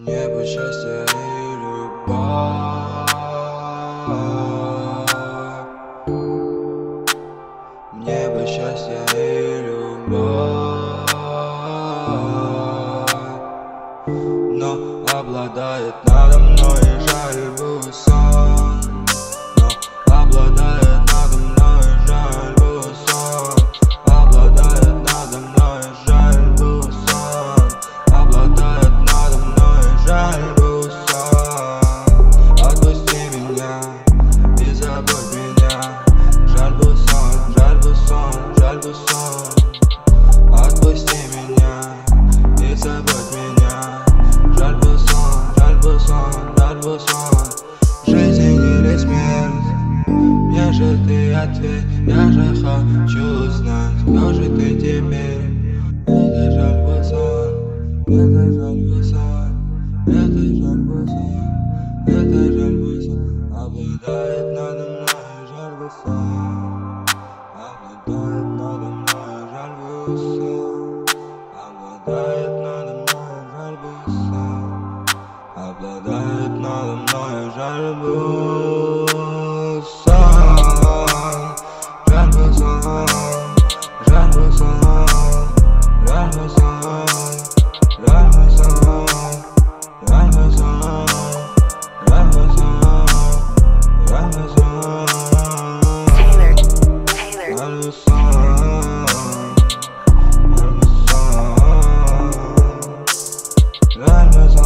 Небо, счастье и любовь. Небо, счастье и любовь. Но обладает надо мной жаль сон. Но обладает надо мной жаль сон. Обладает надо мной жаль сон. Обладает надо мной жаль сон. Отпусти меня и забудь меня. Жаль бы сон, жаль бы сон, жаль бы сон. Отпусти меня и забудь меня. Жаль бы сон, жаль бы сон, жаль бы сон. Жизнь или смерть? Мне же ты ответь, я же хочу знать, кто же ты теперь? Это жаль бы сон, это жаль бы сон, это жаль бы сон, это жаль бы сон. Обладает надо мной жаль бы сон. Обладает надо мной жаль бы сон. Обладает надо мной жаль бы сон. Обладает надо мной жаль бы сон. Жаль бы сон. Жаль бы сон. Жаль бы сон. Жаль бы сон. Жаль бы сон. Жаль бы сон. Жаль бы сон. Жаль бы сон. Жаль бы сон. Жаль бы сон.